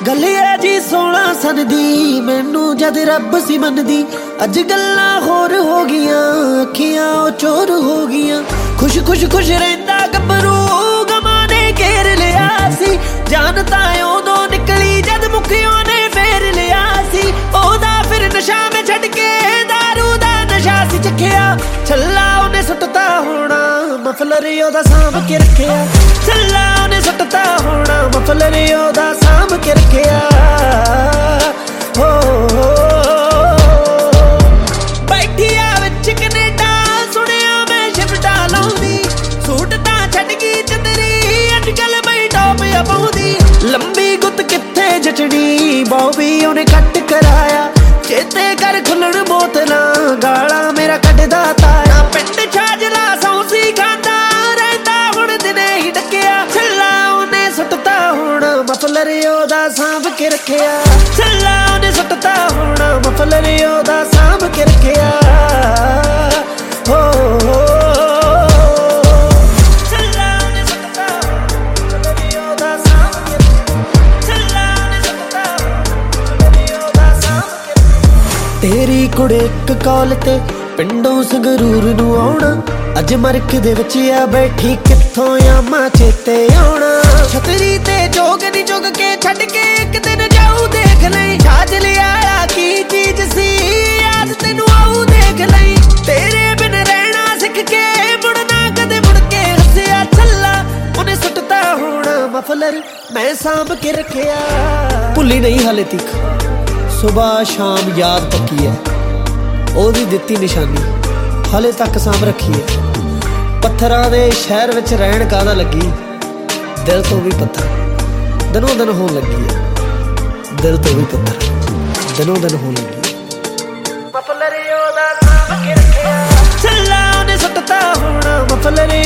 गल है जी 16 सन दी मैनू जद रब सी मनदी अज गल्लां होर हो गियां अखियां चोर हो गियां खुश खुश खुश रहिंदा गभरू गमां ने घेर लिया सी जान तां उदों निकली जद मुखियों ने फेर लिया सी ओदा फिर नशा में छड़ के दारू दा नशा सी चखिया छल्ला उन्हें सुटता होना मफलर ओदा सांभ के रखिया छल्ला उन्हें सुटता होना मफलर ओदा सांभ के रखिया हो बैठिया विच कनेडा सुनिया मैं शिफ्टा लाउंदी सूट तां छड़ गई चंदरी अजकल बई टॉप पाउंदी लंबी गुत कित्थे जचड़ी बॉबी उन्हें कट कराया चेते कर खुलण बोतलां गाला मेरा कटदा ताया पिंड छाजला सौंसी खांदा रहंदा हुण दिने ही डकिया छल्ला उन्हें सुटता होना मफलर ओदा सांभ के रखिया छल्ला उन्हें सुटता होना मफलर ओदा सांभ के रखिया हो छल्ला उन्हें सुटता मफलर ओदा सांभ के छल्ला उन्हें सुटता मफलर ओदा सांभ के तेरी कुड़े इक कॉल ते पिंडों संगरूर नू आउणा अज मरक दे विच आ बैठी कित्थों आमा चेते आउणा छतरी ते जोग नी जोग के छड्ड के एक दिन जाऊ देख लई छाज लिया की चीज सी याद तेनू आऊ देख लई तेरे बिन रहना सिख के मुड़ना कदे मुड़ के हसिया छल्ला उन्हें सुटता होना मफलर मैं सांभ के रखिया भुल्ली नहीं हाले तक सुबह शाम याद पक्की है ओदी दित्ती निशानी हाले तक सांभ रखी है पत्थरां दे शहर विच रहण कादा लगी दिल तो भी पत्थर दिनों दिन होण लगी है दिल तो भी पत्थर दिनों दिन होण लगी है मफलर ओदा सांभ के रखिया छल्ला उन्हें सुटता होना मफलर